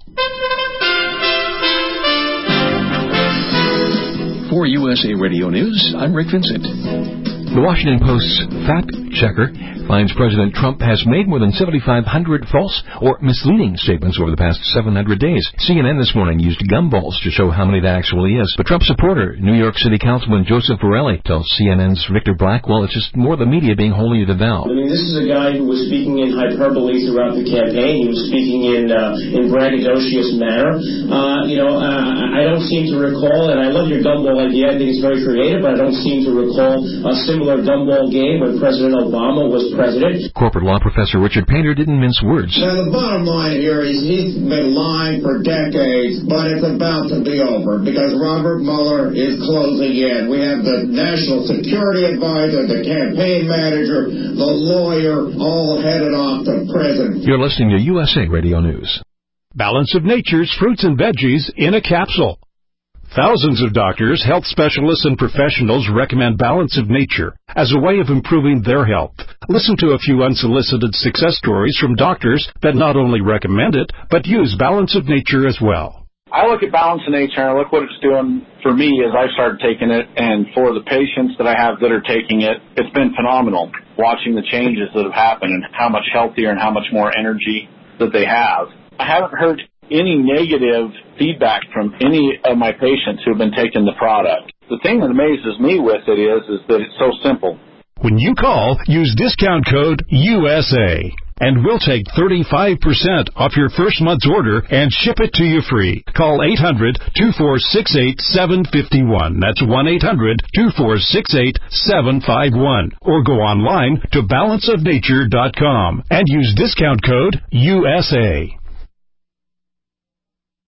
For USA Radio News, I'm Rick Vincent. The Washington Post's fact checker finds President Trump has made more than 7,500 false or misleading statements over the past 700 days. CNN this morning used gumballs to show how many that actually is. But Trump supporter, New York City Councilman Joseph Borelli, tells CNN's Victor Blackwell it's just more the media being holier than thou. I mean, this is a guy who was speaking in hyperbole throughout the campaign. He was speaking in braggadocious manner. I don't seem to recall, and I love your gumball idea. I think it's very creative, but I don't seem to recall a similar gumball game when President Obama was president. Corporate law professor Richard Painter didn't mince words. Now, the bottom line here is he's been lying for decades, but it's about to be over because Robert Mueller is closing in. We have the National Security Advisor, the campaign manager, the lawyer, all headed off to prison. You're listening to USA Radio News. Balance of Nature's fruits and veggies in a capsule. Thousands of doctors, health specialists, and professionals recommend Balance of Nature as a way of improving their health. Listen to a few unsolicited success stories from doctors that not only recommend it, but use Balance of Nature as well. I look at Balance of Nature and I look what it's doing for me as I started taking it, and for the patients that I have that are taking it, it's been phenomenal watching the changes that have happened and how much healthier and how much more energy that they have. I haven't heard any negative feedback from any of my patients who have been taking the product. The thing that amazes me with it is that it's so simple. When you call, use discount code USA, and we'll take 35% off your first month's order and ship it to you free. Call 800-246-8751. That's 1-800-246-8751. Or go online to balanceofnature.com and use discount code USA.